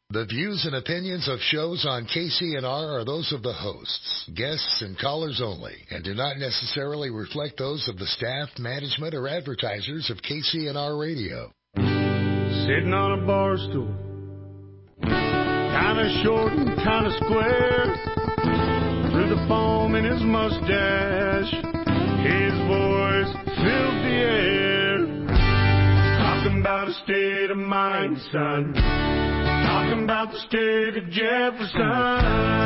The views and opinions of shows on KCNR are those of the hosts, guests, and callers only, and do not necessarily reflect those of the staff, management, or advertisers of KCNR Radio. Sitting on a bar stool, kind of short and kind of square, through the foam in his mustache, his voice filled the air. Talking about a state of mind, son. Talking about the state of Jefferson.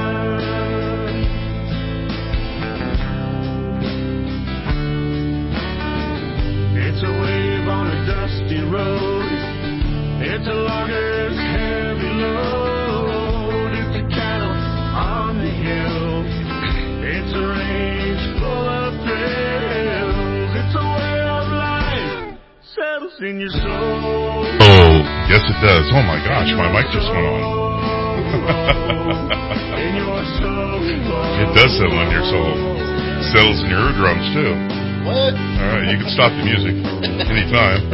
It's a wave on a dusty road. It's a logger's heavy load. It's a cattle on the hill. It's a range full of thrills. It's a way of life settles in your soul. Oh, yes it does. Oh my gosh, my mic just went on. It does settle in your soul. Settles in your eardrums too. What? Alright, you can stop the music anytime.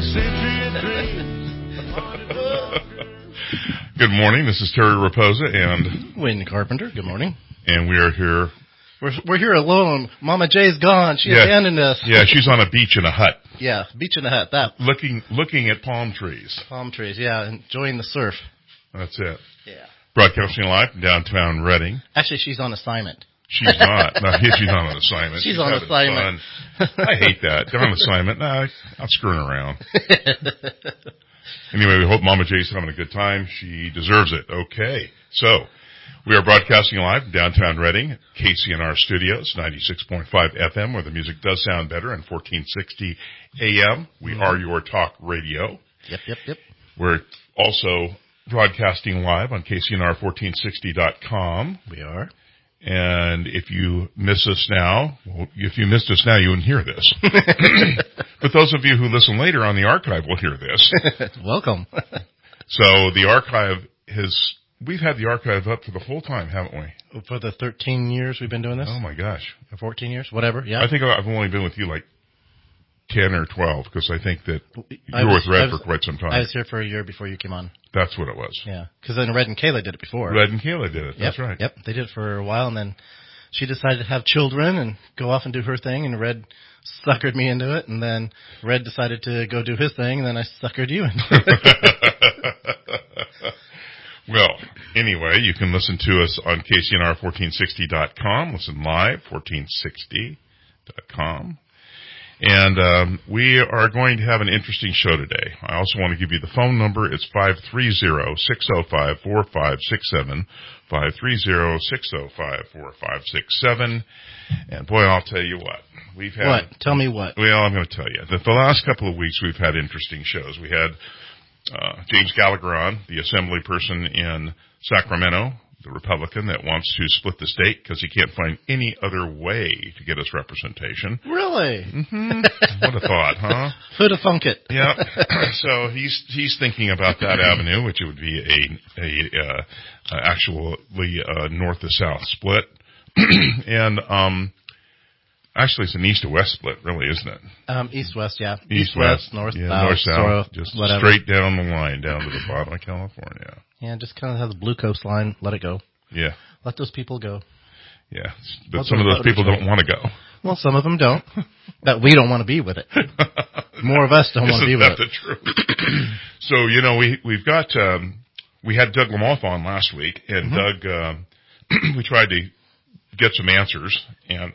Good morning, this is Terry Raposa and Wayne Carpenter, good morning. And we are here. We're here alone. Mama Jay's gone. She abandoned us. Yeah, she's on a beach in a hut. Yeah, beach in a hut. That. Looking at palm trees. Palm trees, yeah, enjoying the surf. That's it. Yeah. Broadcasting live from downtown Reading. Actually, she's on assignment. She's not. No, she's not on assignment. She's on assignment. I hate that. They're on assignment. No, I'm screwing around. Anyway, we hope Mama Jay's having a good time. She deserves it. Okay. So, we are broadcasting live from downtown Reading, KCNR Studios, 96.5 FM, where the music does sound better, and 1460 AM. We are your talk radio. Yep. We're also broadcasting live on KCNR1460.com. We are. And if you miss us now, you wouldn't hear this. But those of you who listen later on the archive will hear this. Welcome. So the archive we've had the archive up for the whole time, haven't we? For the 13 years we've been doing this? Oh my gosh. 14 years? Whatever, yeah. I think I've only been with you like 10 or 12, because I think that you were with Red for quite some time. I was here for a year before you came on. That's what it was. Yeah, because then Red and Kayla did it before. Red and Kayla did it, that's right. Yep, they did it for a while, and then she decided to have children and go off and do her thing, and Red suckered me into it, and then Red decided to go do his thing, and then I suckered you into it. Well, anyway, you can listen to us on KCNR1460.com, listen live, 1460.com. And we are going to have an interesting show today. I also want to give you the phone number. It's 530-605-4567, 530-605-4567. And boy, I'll tell you what. We've had. What? Tell me what. Well, I'm going to tell you. The last couple of weeks we've had interesting shows. We had James Gallagher on, the assembly person in Sacramento, the Republican that wants to split the state because he can't find any other way to get us representation. Really? Mm-hmm. What a thought, huh? Who'd have thunk it? Yeah. So he's thinking about that avenue, which would be actually north to south split, and actually it's an east to west split, really, isn't it? East west, yeah. East west, north, yeah, south, north south, just whatever. straight down the line, down to the bottom of California. Yeah, just kind of have the blue coastline. Let it go. Yeah. Let those people go. Yeah, but some of those people don't want to go. Well, some of them don't. But we don't want to be with it. More of us don't want to be with it. Isn't that the truth? So, we've got, we had Doug Lamoth on last week, and Doug, we tried to get some answers, and,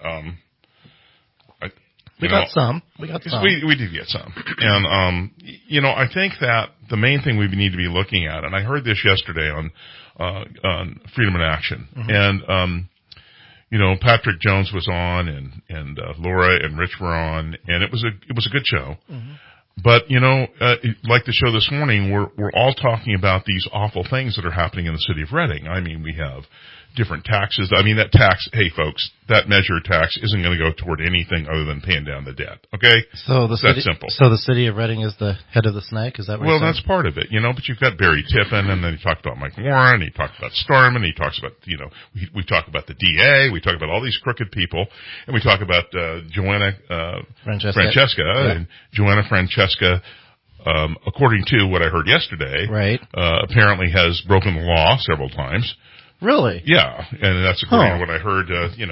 We got some. We did get some. And, I think that the main thing we need to be looking at, and I heard this yesterday on Freedom in Action, and, Patrick Jones was on, and Laura and Rich were on, and it was a good show. Mm-hmm. But, like the show this morning, we're all talking about these awful things that are happening in the city of Reading. I mean, we have different taxes. I mean, that tax, hey folks, that measure tax isn't going to go toward anything other than paying down the debt. Okay? So that's simple. So the city of Reading is the head of the snake? Is that what you're saying? That's part of it, but you've got Barry Tippin, and then he talked about Mike Warren, he talked about Starman, he talks about, we talk about the DA, we talk about all these crooked people, and we talk about Joanna Francesca, yeah. and Joanna Francesca according to what I heard yesterday, Right. Apparently has broken the law several times. Really? Yeah, and that's according to what I heard.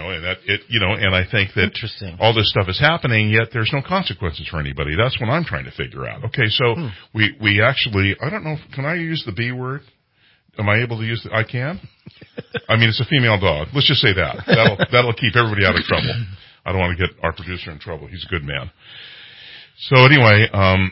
And I think that Interesting. all this stuff is happening, yet there's no consequences for anybody. That's what I'm trying to figure out. Okay, so we actually, I don't know, can I use the B word? Am I able to use I can? I mean, it's a female dog. Let's just say that. That'll keep everybody out of trouble. I don't want to get our producer in trouble. He's a good man. So anyway,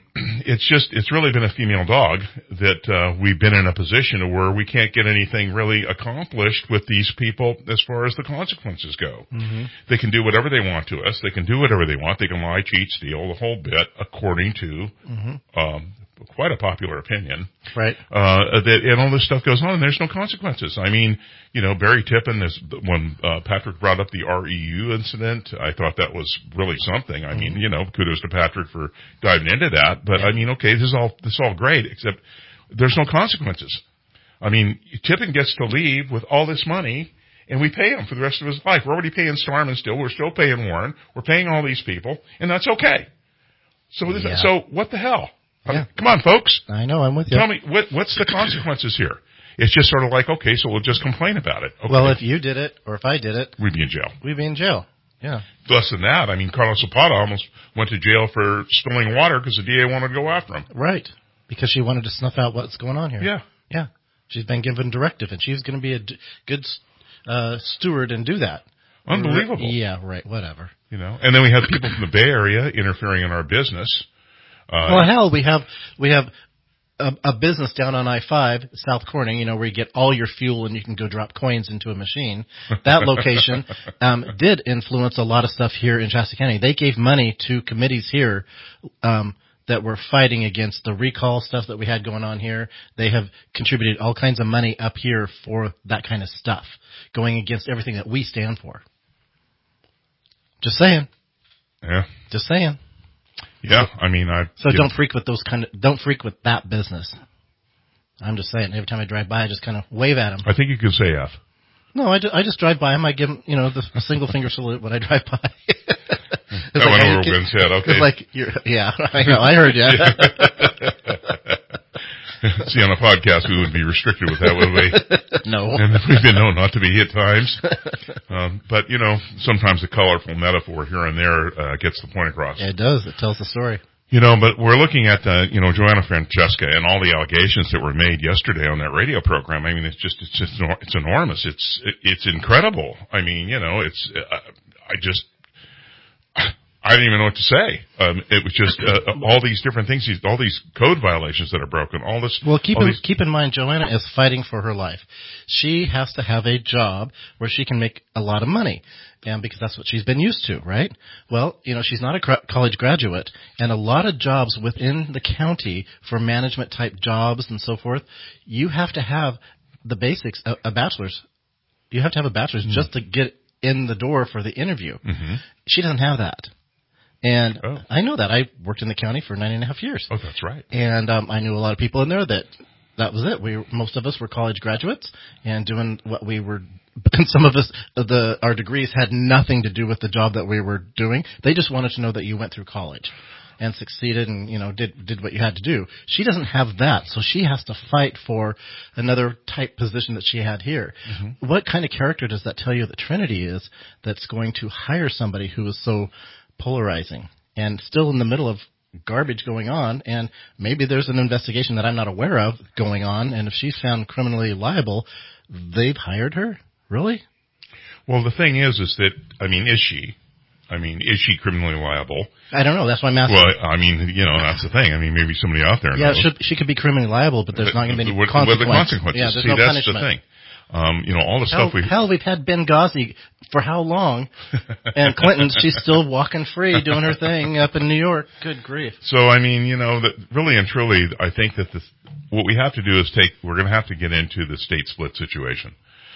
it's really been a female dog that we've been in a position where we can't get anything really accomplished with these people as far as the consequences go. Mm-hmm. They can do whatever they want to us. They can do whatever they want. They can lie, cheat, steal, the whole bit, according to quite a popular opinion. Right. And all this stuff goes on, and there's no consequences. I mean, Barry Tippin, when Patrick brought up the REU incident, I thought that was really something. I mean, kudos to Patrick for diving into that. But I mean, okay, this is all great, except there's no consequences. I mean, Tippin gets to leave with all this money, and we pay him for the rest of his life. We're already paying Starman still. We're still paying Warren. We're paying all these people, and that's okay. So what the hell? Yeah. Come on, folks. I know, I'm with you. Tell me, what's the consequences here? It's just sort of like, okay, so we'll just complain about it. Okay. Well, if you did it, or if I did it, we'd be in jail. We'd be in jail. Yeah. Less than that. I mean, Carlos Zapata almost went to jail for spilling water because the DA wanted to go after him. Right. Because she wanted to snuff out what's going on here. Yeah. Yeah. She's been given directive, and she's going to be a good steward and do that. Unbelievable. Yeah, right. Whatever. And then we have people from the Bay Area interfering in our business. Well, hell, we have a business down on I-5, South Corning, where you get all your fuel and you can go drop coins into a machine. That location did influence a lot of stuff here in Shasta County. They gave money to committees here that were fighting against the recall stuff that we had going on here. They have contributed all kinds of money up here for that kind of stuff, going against everything that we stand for. Just saying. Yeah. Just saying. Yeah, I mean, don't freak with don't freak with that business. I'm just saying. Every time I drive by, I just kind of wave at them. I think you can say F. No, I just drive by them. I give them, the single finger salute when I drive by. That went over Wynn's head. Okay. Yeah, I know. I heard you. See, on a podcast, we would be restricted with that, would we? No. And we've been known not to be at times. But, sometimes the colorful metaphor here and there gets the point across. Yeah, it does. It tells the story. But we're looking at, Joanna Francesca and all the allegations that were made yesterday on that radio program. I mean, it's enormous. It's incredible. I mean, I didn't even know what to say. It was just all these different things, all these code violations that are broken. All this. Well, keep in mind, Joanna is fighting for her life. She has to have a job where she can make a lot of money, and because that's what she's been used to, right? Well, she's not a college graduate, and a lot of jobs within the county for management type jobs and so forth, you have to have the basics, a bachelor's. You have to have a bachelor's just to get in the door for the interview. Mm-hmm. She doesn't have that. And I know that. I worked in the county for 9.5 years. Oh, that's right. And I knew a lot of people in there that was it. Most of us were college graduates and doing what we were. And some of us, our degrees had nothing to do with the job that we were doing. They just wanted to know that you went through college and succeeded and did what you had to do. She doesn't have that, so she has to fight for another type position that she had here. Mm-hmm. What kind of character does that tell you that Trinity is that's going to hire somebody who is so polarizing and still in the middle of garbage going on, and maybe there's an investigation that I'm not aware of going on, and if she's found criminally liable, they've hired her? Really? Well, the thing is that, is she? Is she criminally liable? I don't know. That's why I'm asking. Well, that's the thing. Maybe somebody out there knows. Yeah, she could be criminally liable, but there's not going to be any consequences. What are the consequences? Yeah, there's See, no that's punishment. the thing. All the stuff we've had Benghazi for how long? And Clinton, she's still walking free, doing her thing up in New York. Good grief. So, that really and truly, I think that what we have to do is we're going to have to get into the state split situation.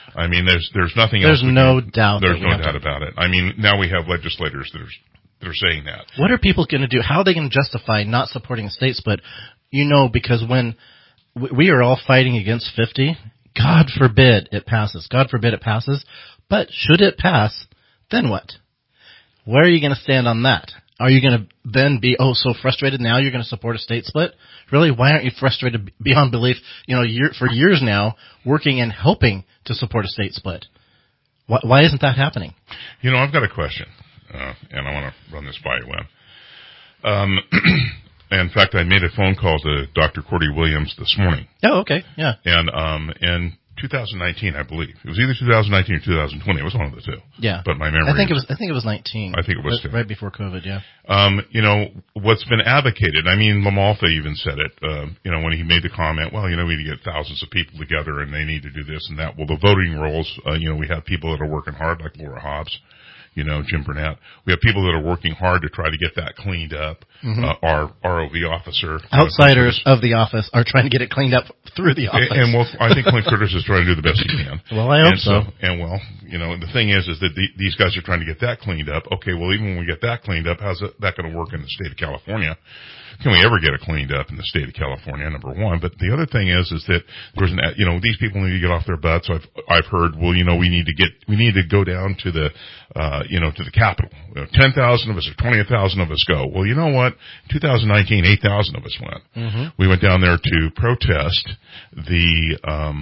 There's nothing else. There's no doubt. There's no doubt about it. Now we have legislators that are saying that. What are people going to do? How are they going to justify not supporting a state split? Because when we are all fighting against 50, God forbid it passes. God forbid it passes. But should it pass, then what? Where are you going to stand on that? are you going to then be, so frustrated now you're going to support a state split? Really? Why aren't you frustrated beyond belief, for years now, working and helping to support a state split? Why isn't that happening? I've got a question, and I want to run this by you, Len. In fact, I made a phone call to Dr. Cordy Williams this morning. Oh, okay, yeah. And in 2019, I believe it was either 2019 or 2020. It was one of the two. Yeah, but my memory. I think it was 19. I think it was too. Right before COVID. Yeah. What's been advocated. I mean, LaMalfa even said it. When he made the comment, well, we need to get thousands of people together, and they need to do this and that. Well, the voting rolls. We have people that are working hard, like Laura Hobbs. Jim Burnett. We have people that are working hard to try to get that cleaned up. Mm-hmm. Our ROV officer. Outsiders of the office are trying to get it cleaned up through the office. And I think Clint Curtis is trying to do the best he can. Well, I hope so. The thing is that these guys are trying to get that cleaned up. Okay, well, even when we get that cleaned up, how's that going to work in the state of California? Can we ever get it cleaned up in the state of California? Number one. But the other thing is that there's these people need to get off their butts. I've heard, well, we need to go down to the, to the Capitol. 10,000 of us or 20,000 of us go. Well, you know what? 2019, 8,000 of us went. Mm-hmm. We went down there to protest the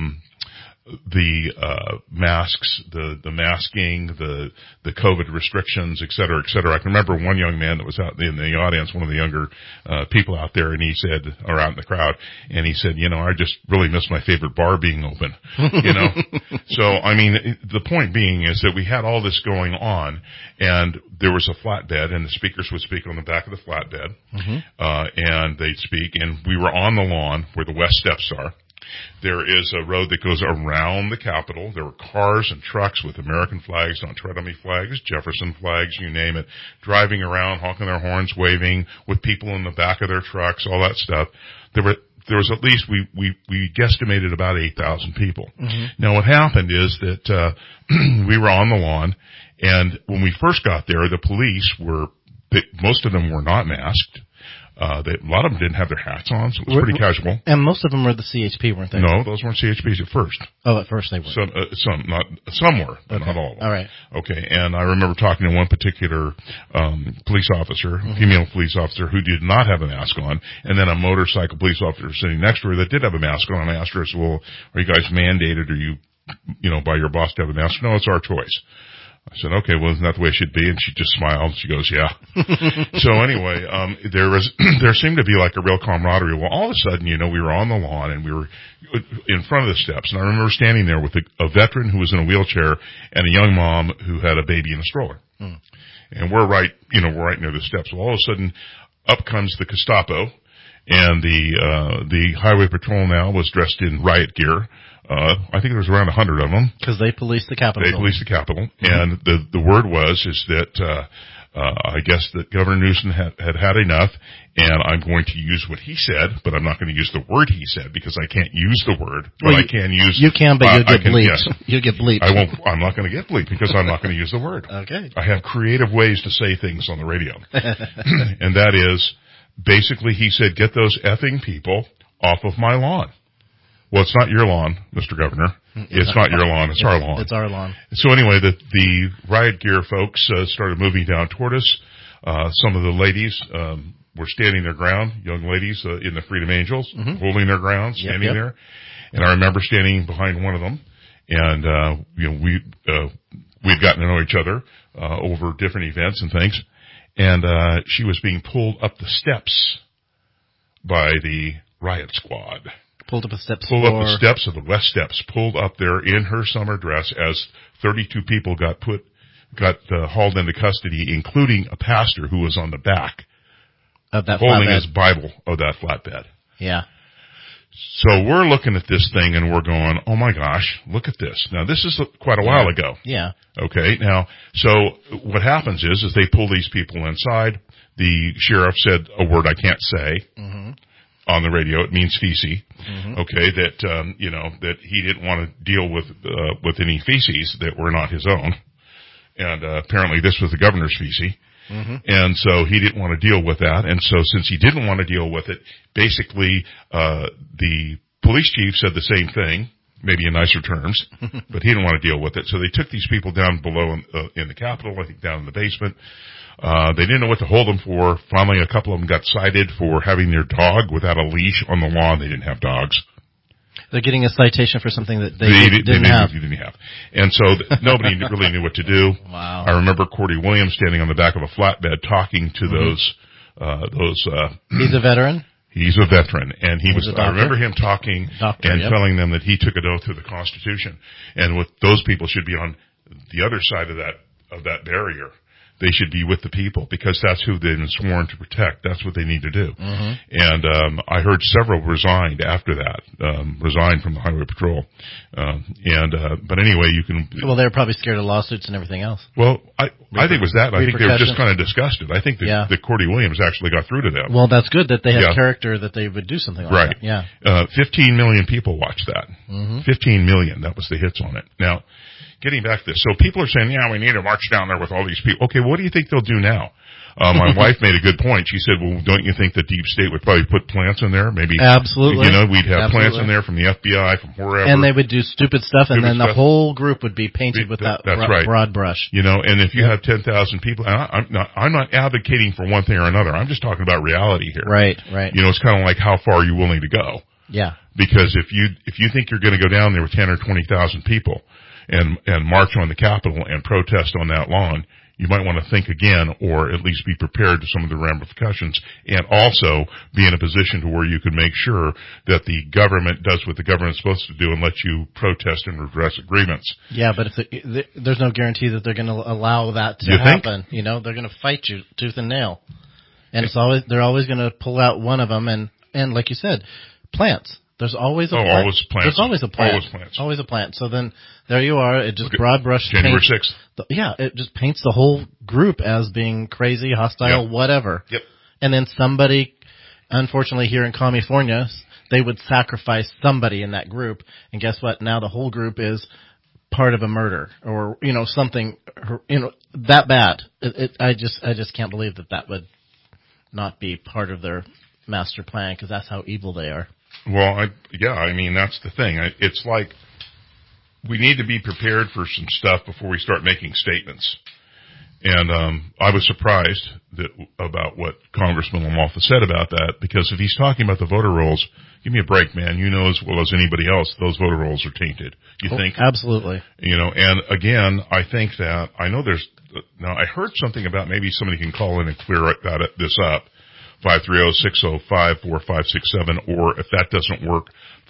masks, the masking, the COVID restrictions, et cetera, et cetera. I can remember one young man that was out in the audience, one of the younger people out there, and he said, or out in the crowd, and he said, I just really miss my favorite bar being open. So, I mean, the point being is that we had all this going on, and there was a flatbed, and the speakers would speak on the back of the flatbed, mm-hmm. And they'd speak, and we were on the lawn where the West Steps are. There is a road that goes around the Capitol. There were cars and trucks with American flags, Don't Tread on Me flags, Jefferson flags, you name it, driving around, honking their horns, waving, with people in the back of their trucks, all that stuff. There was at least, we guesstimated about 8,000 people. Mm-hmm. Now what happened is that, we were on the lawn, and when we first got there, the police most of them were not masked. A lot of them didn't have their hats on, so it was pretty casual. And most of them were the CHP, weren't they? No, those weren't CHPs at first. Oh, at first they were. Some were, but not all of them. All right. Okay, and I remember talking to one particular police officer, mm-hmm. female police officer, who did not have a mask on, and then a motorcycle police officer sitting next to her that did have a mask on. I asked her, I said, well, are you guys mandated, or you by your boss to have a mask? No, it's our choice. I said, okay, well, isn't that the way it should be? And she just smiled. She goes, yeah. So anyway, there seemed to be like a real camaraderie. Well, all of a sudden, we were on the lawn and we were in front of the steps. And I remember standing there with a veteran who was in a wheelchair and a young mom who had a baby in a stroller. Mm. And we're right near the steps. Well, all of a sudden, up comes the Gestapo, and the highway patrol now was dressed in riot gear. I think there was around 100 of them. Because they policed the Capitol. They policed the Capitol. Mm-hmm. And the word is that, I guess that Governor Newsom had enough, and I'm going to use what he said, but I'm not going to use the word he said because I can't use the word. But I can use. You can, but you'll get bleeped. Yes. You'll get bleeped. I'm not going to get bleeped because I'm not going to use the word. Okay. I have creative ways to say things on the radio. And that is, basically he said, get those effing people off of my lawn. Well, it's not your lawn, Mr. Governor. It's not your lawn. It's our lawn. It's our lawn. So anyway, the riot gear folks started moving down toward us. Some of the ladies were standing their ground, young ladies in the Freedom Angels, mm-hmm. holding their ground, standing there. And I remember standing behind one of them, and we'd gotten to know each other over different events and things. And she was being pulled up the steps by the riot squad. Pulled up the steps of the West Steps, pulled up there in her summer dress as 32 people got hauled into custody, including a pastor who was on the back of that holding flatbed. his Bible of that flatbed. Yeah. So we're looking at this thing and we're going, oh my gosh, look at this. Now this is quite a while ago. Yeah. Okay. Now, so what happens is they pull these people inside. The sheriff said a word I can't say. Mm-hmm. On the radio, it means feces. Mm-hmm. Okay, that he didn't want to deal with any feces that were not his own, and apparently this was the governor's feces, mm-hmm. and so he didn't want to deal with that. And so since he didn't want to deal with it, basically the police chief said the same thing maybe in nicer terms, but he didn't want to deal with it. So they took these people down below in the Capitol, I think down in the basement. They didn't know what to hold them for. Finally, a couple of them got cited for having their dog without a leash on the lawn. They didn't have dogs. They're getting a citation for something that they didn't have. And so nobody really knew what to do. Wow. I remember Cordy Williams standing on the back of a flatbed talking to those. He's a veteran? He's a veteran, and I remember him talking telling them that he took an oath to the Constitution, and with those people should be on the other side of that barrier. They should be with the people because that's who they've been sworn to protect. That's what they need to do. Mm-hmm. And I heard several resigned after that, resigned from the Highway Patrol. But anyway, you can. Well, they were probably scared of lawsuits and everything else. Well, I think it was that. I think they were just kind of disgusted. I think that Cordy Williams actually got through to them. Well, that's good that they have character that they would do something like that. Yeah. 15 million people watched that. Mm-hmm. 15 million. That was the hits on it. Now, getting back to this. So people are saying, we need to march down there with all these people. Okay, what do you think they'll do now? My wife made a good point. She said, well, don't you think the deep state would probably put plants in there? Maybe. Absolutely. We'd have plants in there from the FBI, from wherever. And they would do stupid stuff, and then the whole group would be painted with that broad brush. And if you have 10,000 people, and I'm not advocating for one thing or another. I'm just talking about reality here. Right. It's kind of like how far are you willing to go? Yeah. Because if you think you're going to go down there with 10 or 20,000 people, and march on the Capitol and protest on that lawn, you might want to think again or at least be prepared to some of the ramifications and also be in a position to where you can make sure that the government does what the government's supposed to do and let you protest and redress agreements. Yeah, but there's no guarantee that they're going to allow that to happen. Think? They're going to fight you tooth and nail. And they're always going to pull out one of them and like you said, plants. There's always a plant. Always plants. There's always a plant. Always plants. Always a plant. So then there you are. It just broad brush January 6th. It just paints the whole group as being crazy, hostile, whatever. Yep. And then somebody, unfortunately here in California, they would sacrifice somebody in that group. And guess what? Now the whole group is part of a murder or, something, that bad. I just can't believe that would not be part of their master plan because that's how evil they are. Well, that's the thing. It's like we need to be prepared for some stuff before we start making statements. And I was surprised about what Congressman Lamalfa said about that because if he's talking about the voter rolls, give me a break, man. You know as well as anybody else, those voter rolls are tainted. You think? Absolutely. And again, I think that I know now I heard something about maybe somebody can call in and clear this up. 530-605-4567, or if that doesn't work,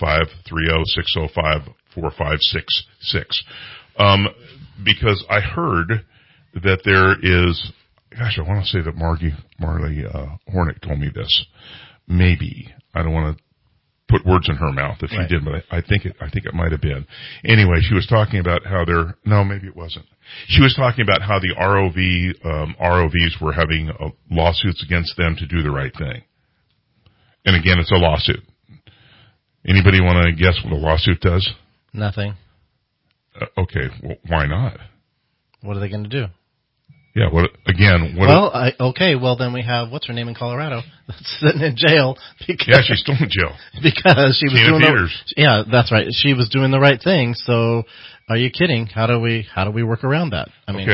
530-605-4566. Because I heard that there is, I want to say that Marley Hornick told me this. Maybe. I don't want to put words in her mouth if she did, but I think it might have been. Anyway, she was talking about how maybe it wasn't. She was talking about how the ROVs were having lawsuits against them to do the right thing. And again, it's a lawsuit. Anybody want to guess what a lawsuit does? Nothing. Okay, well, why not? What are they going to do? Yeah, well, then we have, what's her name in Colorado, that's sitting in jail. Yeah, she's still in jail. Because she was doing yeah, that's right. She was doing the right thing, so are you kidding? How do we work around that?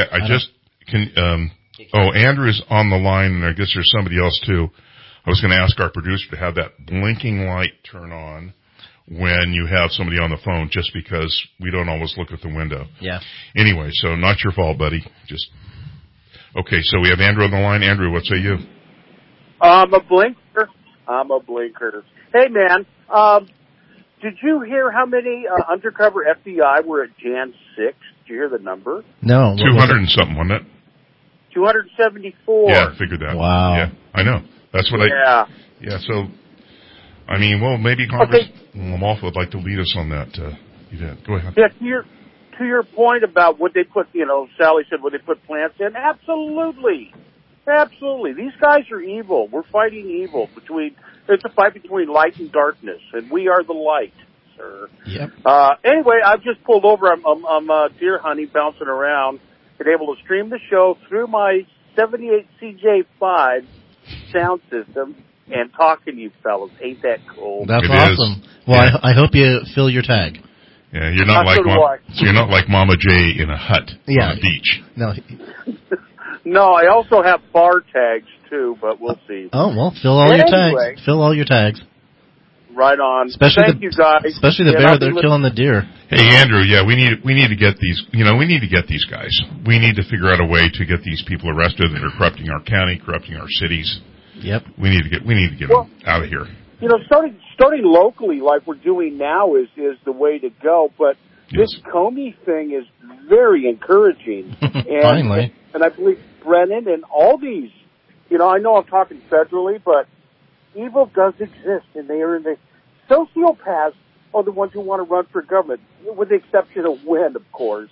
Andrew's on the line, and I guess there's somebody else too. I was going to ask our producer to have that blinking light turn on when you have somebody on the phone, just because we don't always look at the window. Yeah. Anyway, so not your fault, buddy. Okay, so we have Andrew on the line. Andrew, what say you? I'm a blinker. Hey, man, did you hear how many undercover FBI were at Jan 6? Did you hear the number? No. 200 and something, wasn't it? 274. Yeah, I figured that. Wow. Yeah, I know. That's what Yeah, so, maybe Congressman Lamalfa would like to lead us on that event. Go ahead. Yeah, to your point about what they put, Sally said, would they put plants in? Absolutely. These guys are evil. We're fighting evil. It's a fight between light and darkness, and we are the light, sir. Yep. Anyway, I've just pulled over. I'm deer hunting, bouncing around, and able to stream the show through my 78 CJ5 sound system and talking to you fellas. Ain't that cool? That's awesome. Well, I hope you fill your tag. Yeah, you're not like So do I. so you're not like Mama J in a hut on a beach. No. No, I also have bar tags too, but we'll see. Oh, well, fill all your Anyway. tags. Fill all your tags. Right on. Especially Thank you guys. Especially the And bear I'll be that are killing the deer. Hey Andrew, yeah, we need to get these. We need to get these guys. We need to figure out a way to get these people arrested that are corrupting our county, corrupting our cities. Yep. We need to get them out of here. Starting locally like we're doing now is the way to go. But Yes. this Comey thing is very encouraging. Finally. And I believe Brennan and all these, I know I'm talking federally, but evil does exist, and they are the sociopaths are the ones who want to run for government, with the exception of Wynn, of course.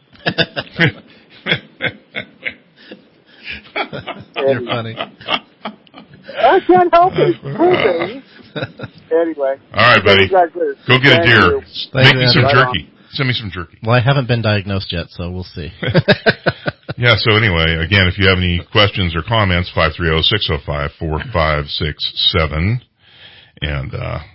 You're funny. I can't help it. Proven. Anyway. All right, buddy. Go get a deer. Make me some jerky. Send me some jerky. Well, I haven't been diagnosed yet, so we'll see. Yeah, so anyway, again, if you have any questions or comments, 530-605-4567. And,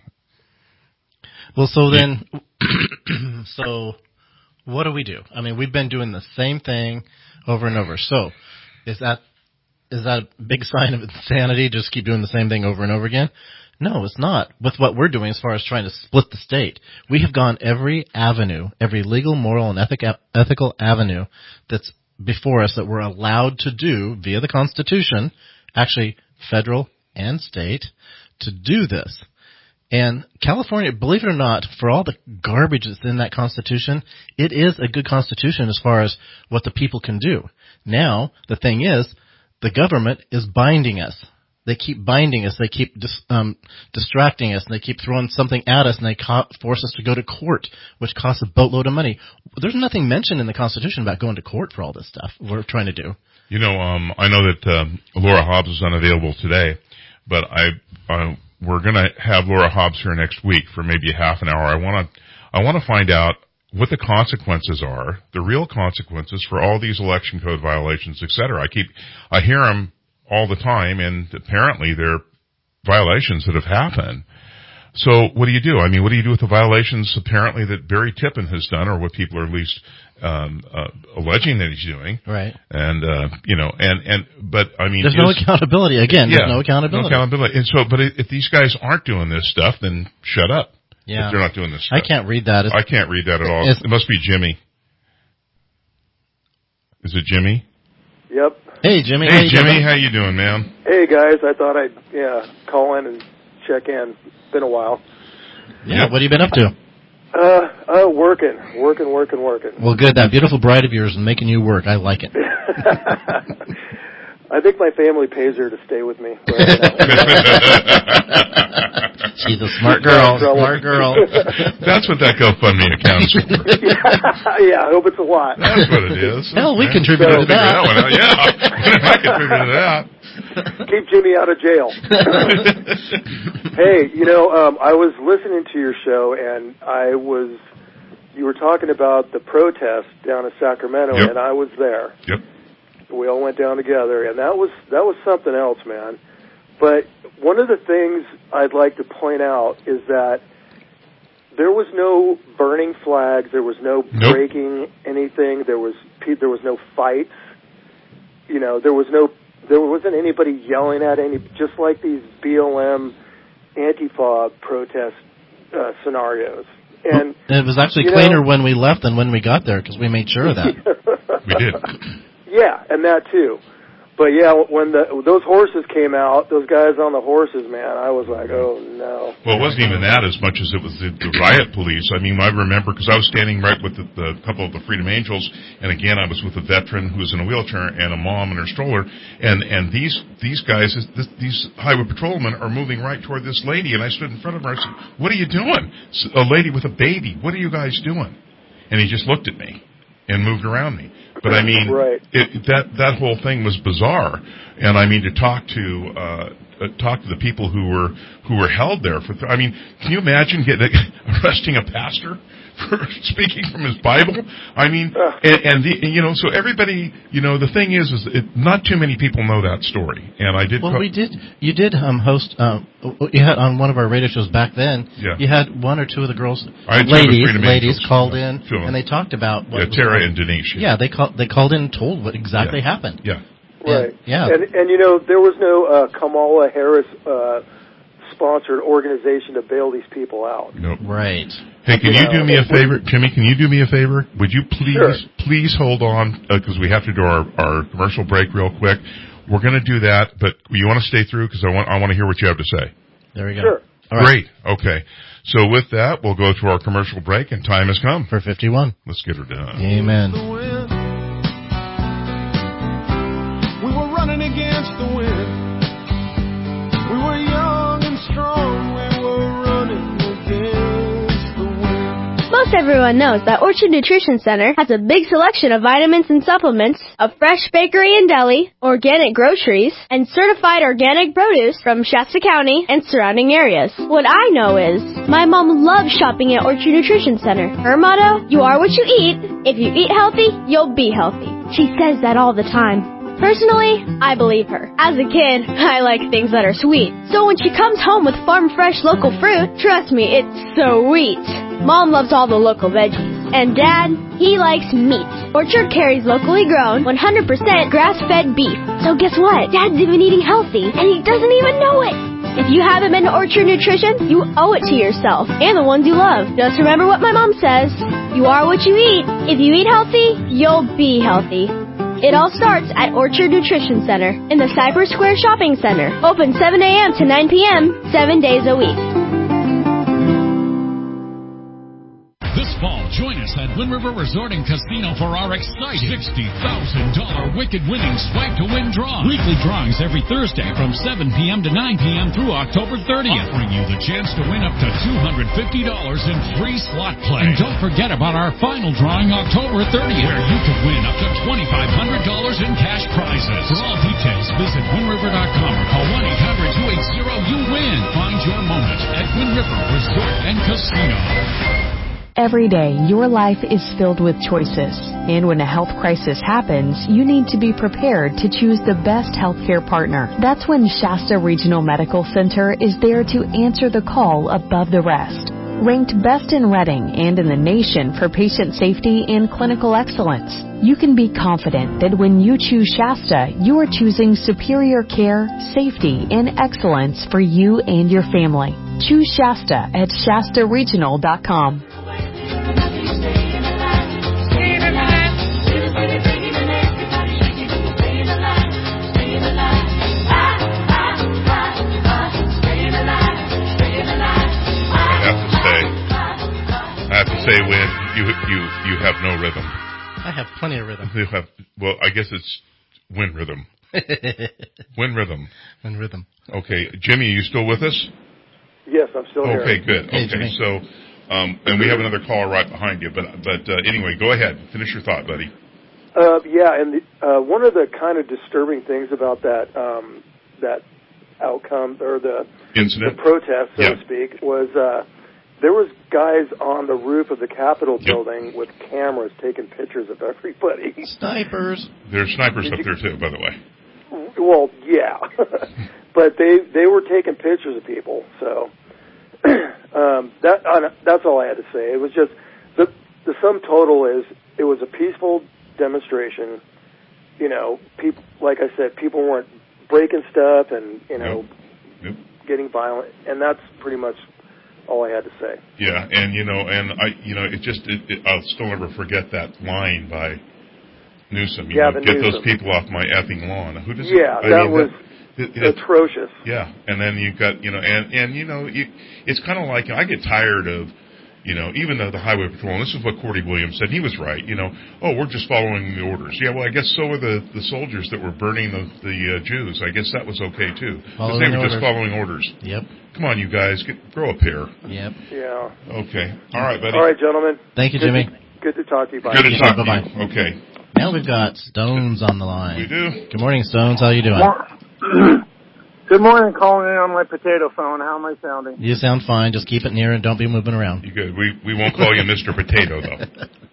well, so then, so what do we do? I mean, we've been doing the same thing over and over. So is that a big sign of insanity? Just keep doing the same thing over and over again? No, it's not. With what we're doing as far as trying to split the state, we have gone every avenue, every legal, moral, and ethical avenue that's before us that we're allowed to do via the Constitution, actually federal and state, to do this. And California, believe it or not, for all the garbage that's in that Constitution, it is a good Constitution as far as what the people can do. Now, the thing is, the government is binding us. They keep binding us. They keep distracting us, and they keep throwing something at us, and they force us to go to court, which costs a boatload of money. There's nothing mentioned in the Constitution about going to court for all this stuff we're trying to do. I know that Laura Hobbs is unavailable today, but we're going to have Laura Hobbs here next week for maybe a half an hour. I want to find out what the consequences are, the real consequences for all these election code violations, etc. I hear them all the time, and apparently they're violations that have happened. So what do you do? I mean, what do you do with the violations apparently that Barry Tippin has done, or what people are at least alleging that he's doing? Right. And but I mean, there's no accountability. Again, there's no accountability. No accountability. And so, but if these guys aren't doing this stuff, then shut up. Yeah. If they're not doing this stuff. I can't read that. I can't read that at all. It must be Jimmy. Is it Jimmy? Yep. Hey, Jimmy. Hey, Jimmy. How you doing, man? Hey, guys. I thought I'd call in and check in. It's been a while. Yeah. What have you been up to? Working. Well, good. That beautiful bride of yours is making you work. I like it. I think my family pays her to stay with me. Right She's a smart girl. Smart girl. That's what that GoFundMe account is for. Yeah, I hope it's a lot. That's what it is. Hell, we contributed to that. I contributed to that. Keep Jimmy out of jail. Hey, I was listening to your show, and you were talking about the protest down in Sacramento, Yep. and I was there. Yep. We all went down together, and that was something else, man. But one of the things I'd like to point out is that there was no burning flags, there was no breaking anything, there was no fights. There wasn't anybody yelling at just like these BLM Antifa protest scenarios. And it was actually cleaner when we left than when we got there, because we made sure of that. We did. Yeah, and that too. But yeah, when those horses came out, those guys on the horses, man, I was like, oh no. Well, it wasn't even that as much as it was the riot police. I mean, I remember because I was standing right with the couple of the Freedom Angels, and again, I was with a veteran who was in a wheelchair and a mom in her stroller, and these guys, these highway patrolmen are moving right toward this lady, and I stood in front of her. I said, "What are you doing? A lady with a baby. What are you guys doing?" And he just looked at me and moved around me. But I mean, right. that whole thing was bizarre. And I mean, to talk to talk to the people who were held there for. I mean, can you imagine arresting a pastor for speaking from his Bible? I mean, so everybody, the thing is not too many people know that story, and I did. Well, you did host. You had on one of our radio shows back then. Yeah. You had one or two of the girls, ladies called in, and they talked about what Tara and Denise. Yeah, they called in and told what exactly happened. Yeah. Right. Yeah. And there was no Kamala Harris sponsored organization to bail these people out. Nope. Right. Hey, can you do me a favor, Jimmy? Can you do me a favor? Would you please hold on because we have to do our commercial break real quick. We're going to do that, but you want to stay through because I want to hear what you have to say. There we go. Sure. All right. Great. Okay. So with that, we'll go to our commercial break, and time has come for 51. Let's get her done. Amen. We were running against the wind. We were young and strong. We were running against the wind. Most everyone knows that Orchard Nutrition Center has a big selection of vitamins and supplements, a fresh bakery and deli, organic groceries, and certified organic produce from Shasta County and surrounding areas. What I know is, my mom loves shopping at Orchard Nutrition Center. Her motto, you are what you eat. If you eat healthy, you'll be healthy. She says that all the time. Personally, I believe her. As a kid, I like things that are sweet. So when she comes home with farm-fresh local fruit, trust me, it's sweet. Mom loves all the local veggies. And Dad, he likes meat. Orchard carries locally grown, 100% grass-fed beef. So guess what? Dad's even eating healthy, and he doesn't even know it. If you haven't been to Orchard Nutrition, you owe it to yourself and the ones you love. Just remember what my mom says. You are what you eat. If you eat healthy, you'll be healthy. It all starts at Orchard Nutrition Center in the Cypress Square Shopping Center. Open 7 a.m. to 9 p.m., 7 days a week. This fall, join us at Wind River Resort and Casino for our exciting $60,000 Wicked Winning Swipe to Win draw. Weekly drawings every Thursday from 7 p.m. to 9 p.m. through October 30th, offering you the chance to win up to $250 in free slot play. And don't forget about our final drawing October 30th, where you could win up to $2,500 in cash prizes. For all details, visit WindRiver.com or call 1-800-280-YOU-WIN. Find your moment at Wind River Resort and Casino. Every day, your life is filled with choices. And when a health crisis happens, you need to be prepared to choose the best healthcare partner. That's when Shasta Regional Medical Center is there to answer the call above the rest. Ranked best in Redding and in the nation for patient safety and clinical excellence, you can be confident that when you choose Shasta, you are choosing superior care, safety, and excellence for you and your family. Choose Shasta at ShastaRegional.com. I have to say, Win, you have no rhythm. I have plenty of rhythm. You have, well, I guess it's Win rhythm. Win rhythm. Win rhythm. Okay, Jimmy, are you still with us? Yes, I'm still here. Okay, good. Hey, okay, Jimmy. so, and we have another caller right behind you, but anyway, go ahead. Finish your thought, buddy. Yeah, and one of the kind of disturbing things about that outcome or the Incident? the protest, so to speak, was there was guys on the roof of the Capitol building with cameras taking pictures of everybody. Snipers. There's snipers up there too, by the way. Well, yeah, but they were taking pictures of people. So that's all I had to say. It was just the sum total is it was a peaceful demonstration. You know, people, like I said, people weren't breaking stuff and getting violent, and that's pretty much all I had to say. Yeah, and I'll still never forget that line by Newsom. Get Newsom. Those people off my effing lawn. Who does? That was atrocious. Yeah, and then you've got it's kind of like I get tired of. Even though the Highway Patrol, and this is what Cordy Williams said, he was right, we're just following the orders. Yeah, well, I guess so were the soldiers that were burning the Jews. I guess that was okay, too. Because they were just following orders. Yep. Come on, you guys, grow up here. Yep. Yeah. Okay. All right, buddy. All right, gentlemen. Thank you, Jimmy. Good to talk to you. Bye. Good to talk to Bye-bye. you. Okay. Now we've got Stones on the line. We do. Good morning, Stones. How you doing? Good morning, calling in on my potato phone. How am I sounding? You sound fine. Just keep it near and don't be moving around. You good? We won't call you Mr. Potato though.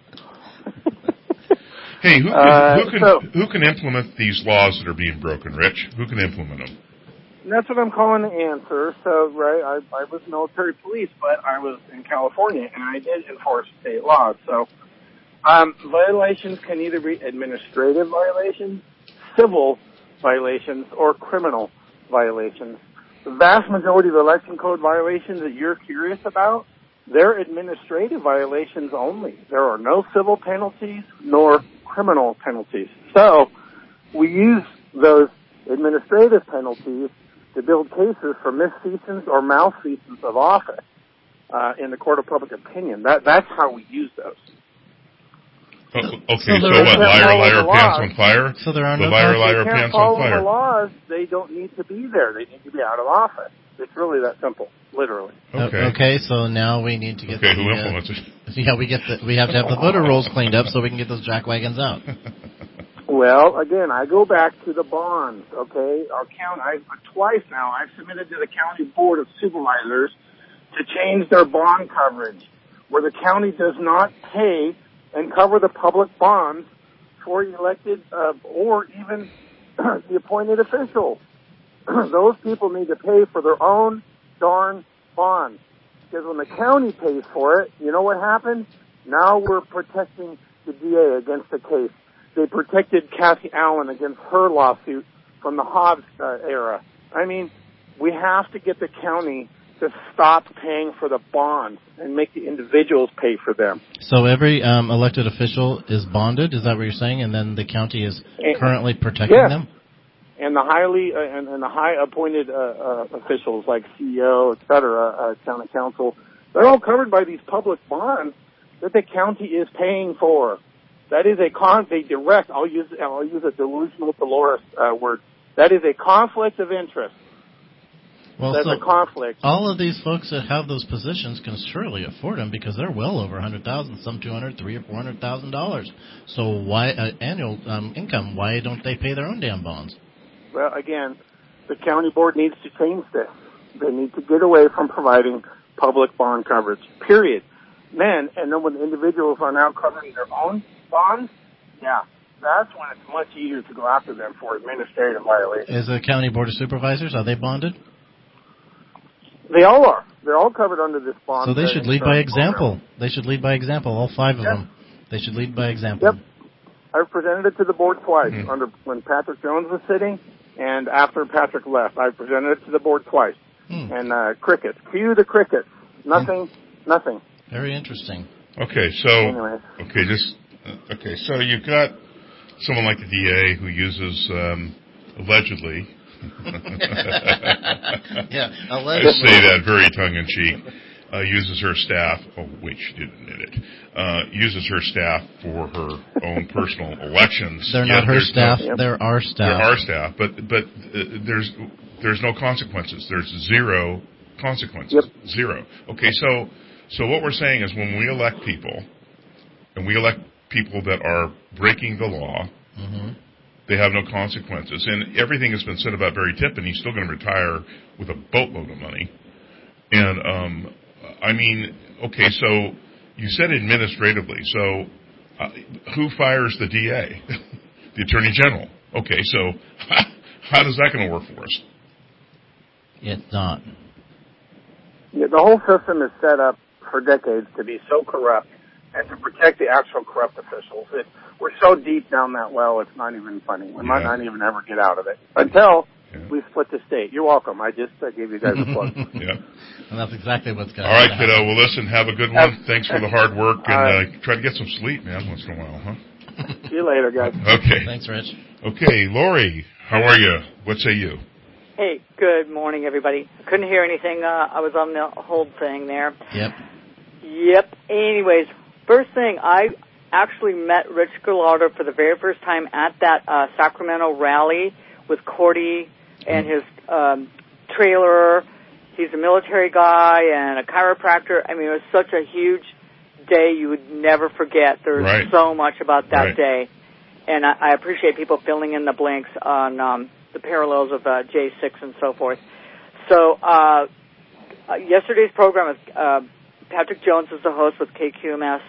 Hey, who can implement these laws that are being broken, Rich? Who can implement them? And that's what I'm calling to answer. So, right, I was military police, but I was in California, and I did enforce state laws. So, violations can either be administrative violations, civil violations, or criminal violations. The vast majority of election code violations that you're curious about, they're administrative violations only. There are no civil penalties nor criminal penalties. So we use those administrative penalties to build cases for misfeasance or malfeasance of office in the court of public opinion. That's how we use those. Okay, so what? Liar, pants on fire? So there are the no liar, pants on fire. The laws, they don't need to be there. They need to be out of office. It's really that simple, literally. Okay, so now we need to get who implements it? Yeah, we have to have the voter rolls cleaned up so we can get those jackwagons out. Well, again, I go back to the bonds, okay? Twice now, I've submitted to the County Board of Supervisors to change their bond coverage, where the county does not pay and cover the public bonds for elected or even the appointed officials. Those people need to pay for their own darn bonds. Because when the county pays for it, you know what happened? Now we're protecting the DA against the case. They protected Kathy Allen against her lawsuit from the Hobbs era. I mean, we have to get the county to stop paying for the bonds and make the individuals pay for them. So every elected official is bonded, is that what you're saying? And then the county is currently protecting them? And the high appointed officials like CEO, et cetera, county council, they're all covered by these public bonds that the county is paying for. That is a direct, I'll use a delusional Dolores word. That is a conflict of interest. Well, that's a conflict. All of these folks that have those positions can surely afford them because they're well over $100,000, some $200,000, $300,000 or $400,000. So why annual income? Why don't they pay their own damn bonds? Well, again, the county board needs to change this. They need to get away from providing public bond coverage. Period. And then when the individuals are now covering their own bonds, yeah, that's when it's much easier to go after them for administrative violations. Is the county board of supervisors, are they bonded? They all are. They're all covered under this bond. So they should lead by example. Program. They should lead by example, all five of them. They should lead by example. Yep. I've presented it to the board twice, when Patrick Jones was sitting and after Patrick left. I presented it to the board twice. And crickets. Cue the crickets. Nothing. Very interesting. Okay, so anyways. So you've got someone like the DA who uses allegedly. Yeah, allegedly. I say that very tongue-in-cheek. Uses her staff. Oh, wait, she did admit it. Uses her staff for her own personal elections. They're not her staff. They're our staff. They're our staff. But there's no consequences. There's zero consequences. Yep. Zero. Okay, so what we're saying is when we elect people, and we elect people that are breaking the law, they have no consequences. And everything has been said about Barry Tippin. He's still going to retire with a boatload of money. And, I mean, okay, so you said administratively. So who fires the DA? The Attorney General. Okay, so how does that going to work for us? It's not. Yeah, the whole system is set up for decades to be so corrupt and to protect the actual corrupt officials. We're so deep down that well, it's not even funny. We might not even ever get out of it until we split the state. You're welcome. I just gave you guys a plug. And that's exactly what's going on. All right, kiddo. Well, listen, have a good one. Thanks for the hard work, and try to get some sleep, man, once in a while, huh? See you later, guys. Okay. Thanks, Rich. Okay, Lori, how are you? What say you? Hey, good morning, everybody. Couldn't hear anything. I was on the hold thing there. Yep. Anyways, first thing, I actually met Rich Gallardo for the very first time at that Sacramento rally with Cordy and his trailer. He's a military guy and a chiropractor. I mean, it was such a huge day you would never forget. There's so much about that day. And I appreciate people filling in the blanks on the parallels of J6 and so forth. So yesterday's program, Patrick Jones is the host with KQMS.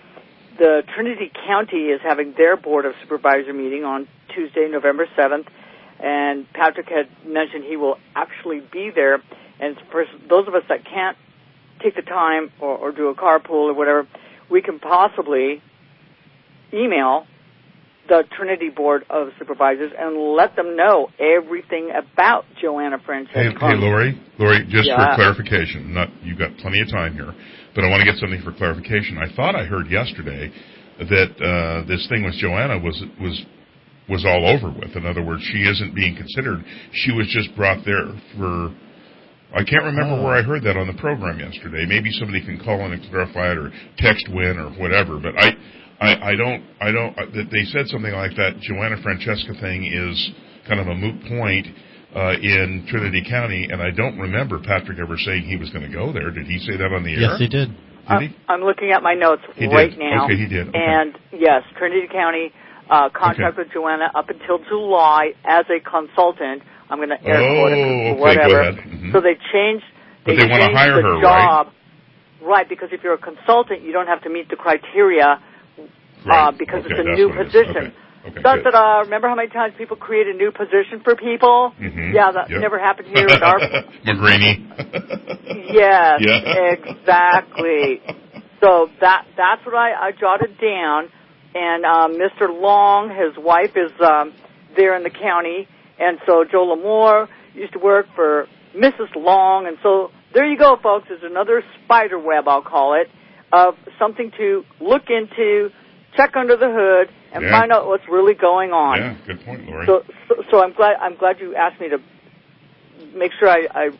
The Trinity County is having their Board of Supervisor meeting on Tuesday, November 7th, and Patrick had mentioned he will actually be there. And for those of us that can't take the time or do a carpool or whatever, we can possibly email the Trinity Board of Supervisors and let them know everything about Joanna Francesca. Hey, Lori, just for clarification, you've got plenty of time here, but I want to get something for clarification. I thought I heard yesterday that this thing with Joanna was all over with. In other words, she isn't being considered. She was just brought there for. I can't remember where I heard that on the program yesterday. Maybe somebody can call in and clarify it or text Win or whatever. But I don't. They said something like that. Joanna Francesca thing is kind of a moot point in Trinity County, and I don't remember Patrick ever saying he was going to go there. Did he say that on the air? Yes, he did. Did he? I'm looking at my notes now. Okay, he did. Okay. And yes, Trinity County contracted Joanna up until July as a consultant. I'm going to air quote it, whatever. Go ahead. Mm-hmm. So they changed. But they want to hire her, job, right? Because if you're a consultant, you don't have to meet the criteria because it's a new position. Okay, remember how many times people create a new position for people? Mm-hmm. Yeah, that never happened here with our Magrini. Yes, exactly. So that's what I jotted down. And Mr. Long, his wife, is there in the county. And so Joe L'Amour used to work for Mrs. Long. And so there you go, folks. There's another spider web, I'll call it, of something to look into, check under the hood, and find out what's really going on. Yeah, good point, Lori. So I'm glad you asked me to make sure I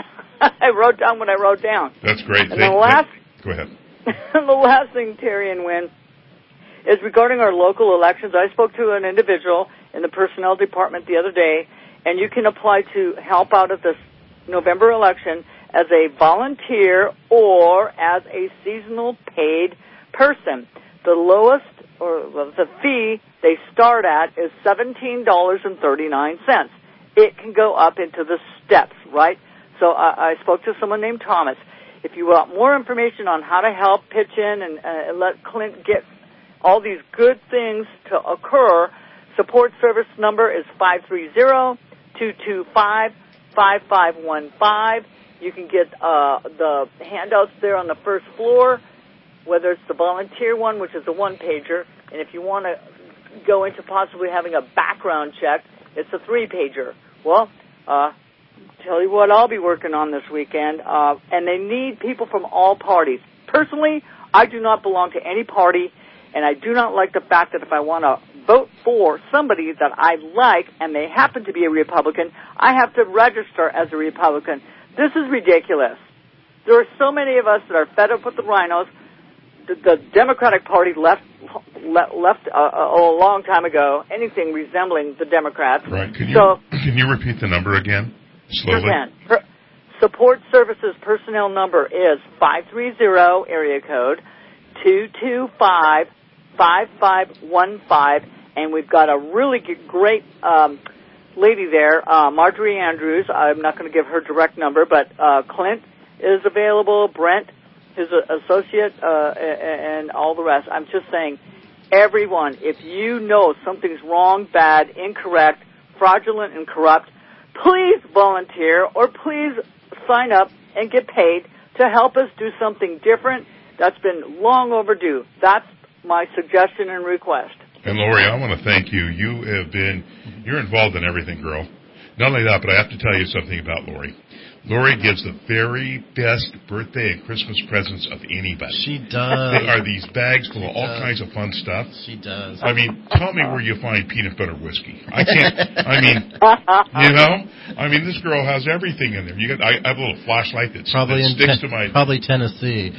I wrote down what I wrote down. That's great. And go ahead. The last thing, Terry and Wynn, is regarding our local elections. I spoke to an individual in the personnel department the other day, and you can apply to help out at this November election as a volunteer or as a seasonal paid person. The lowest, the fee they start at is $17.39. It can go up into the steps, right? So I spoke to someone named Thomas. If you want more information on how to help pitch in and let Clint get all these good things to occur, support service number is 530-225-5515. You can get the handouts there on the first floor, whether it's the volunteer one, which is the one-pager, and if you want to go into possibly having a background check, it's a 3-pager. Well, tell you what I'll be working on this weekend, and they need people from all parties. Personally, I do not belong to any party, and I do not like the fact that if I want to vote for somebody that I like and they happen to be a Republican, I have to register as a Republican. This is ridiculous. There are so many of us that are fed up with the rhinos. The Democratic Party left a long time ago anything resembling the Democrats. Right. Can you repeat the number again? Slowly. Sure can. Support Services personnel number is 530 area code 225-5515, and we've got a really great lady there, Marjorie Andrews. I'm not going to give her direct number, but Clint is available, Brent, his associate, and all the rest. I'm just saying, everyone, if you know something's wrong, bad, incorrect, fraudulent, and corrupt, please volunteer or please sign up and get paid to help us do something different. That's been long overdue. That's my suggestion and request. And Lori, I want to thank you. You're involved in everything, girl. Not only that, but I have to tell you something about Lori. Lori gives the very best birthday and Christmas presents of anybody. She does. They are these bags full of all kinds of fun stuff. She does. I mean, tell me where you find peanut butter whiskey. I can't, this girl has everything in there. I have a little flashlight that sticks to my... Probably Tennessee.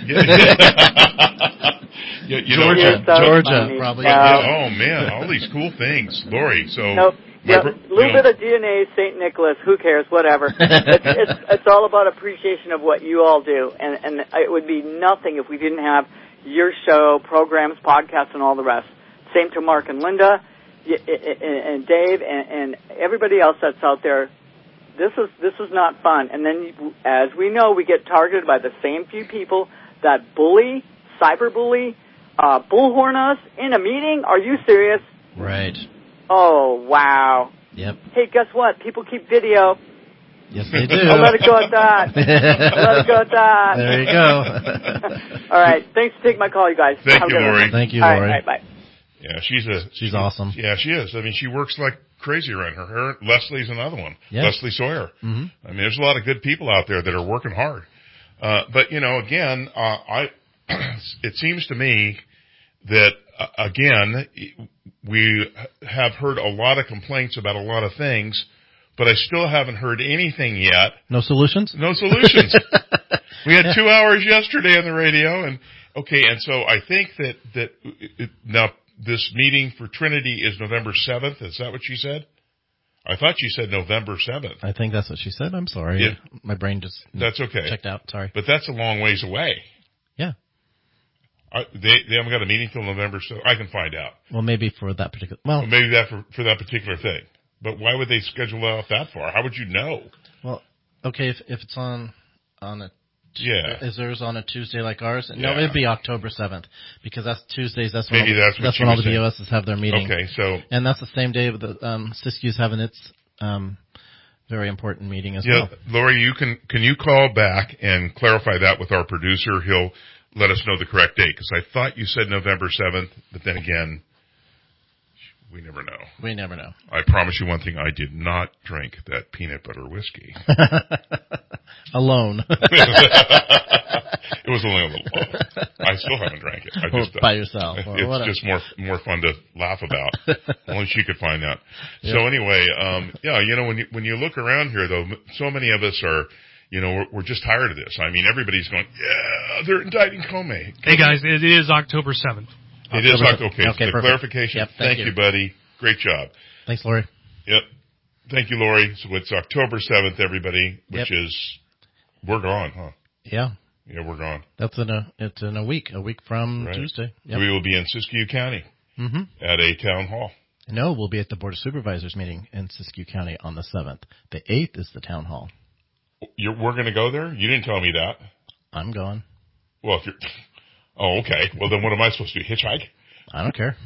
Georgia, probably. Oh, man, all these cool things. Lori, so... Nope. A little bit of DNA, St. Nicholas, who cares, whatever. It's all about appreciation of what you all do, and it would be nothing if we didn't have your show, programs, podcasts, and all the rest. Same to Mark and Linda. and Dave and everybody else that's out there, this is not fun. And then, as we know, we get targeted by the same few people that bully, cyberbully, bullhorn us in a meeting. Are you serious? Right. Oh, wow. Yep. Hey, guess what? People keep video. Yes, they do. I'll let it go at that. Let it go at that. There you go. All right. Thanks for taking my call, you guys. Thank you, Lori. Thank you, Lori. All right, bye. Yeah, she's awesome. Yeah, she is. I mean, she works like crazy around her. Leslie's another one. Yep. Leslie Sawyer. Mm-hmm. I mean, there's a lot of good people out there that are working hard. But again, it seems to me that again, we have heard a lot of complaints about a lot of things, but I still haven't heard anything yet. No solutions? No solutions. We had 2 hours yesterday on the radio, and so I think that now this meeting for Trinity is November 7th. Is that what she said? I thought she said November 7th. I think that's what she said. I'm sorry. Yeah. My brain just that's okay. checked out. Sorry. But that's a long ways away. Yeah. They haven't got a meeting till November, so I can find out. Well, maybe for that particular. Well, maybe that for that particular thing. But why would they schedule it out that far? How would you know? Well, okay, if it's on a is theirs on a Tuesday like ours? No, it'd be October 7th because that's Tuesdays. That's when all the BOSs have their meeting. Okay, so and that's the same day the Siskiyou's having its very important meeting as well. Lori, can you call back and clarify that with our producer? He'll let us know the correct date because I thought you said November 7th, but then again, we never know. We never know. I promise you one thing: I did not drink that peanut butter whiskey alone. It was only a little low. I still haven't drank it. By yourself. It's just more fun to laugh about. Only she could find out. Yep. So anyway, when you look around here, though, so many of us are. We're just tired of this. I mean, everybody's going, yeah, they're indicting Comey. Hey, guys, it is October 7th. It is October. Okay, the clarification. Yep, thank you, buddy. Great job. Thanks, Lori. Yep. Thank you, Lori. So it's October 7th, everybody, which is, we're gone, huh? Yeah. Yeah, we're gone. It's in a week from Tuesday. Yep. We will be in Siskiyou County at a town hall. No, we'll be at the Board of Supervisors meeting in Siskiyou County on the 7th. The 8th is the town hall. We're going to go there? You didn't tell me that. I'm going. Well, if you're... Oh, okay. Well, then what am I supposed to do? Hitchhike? I don't care.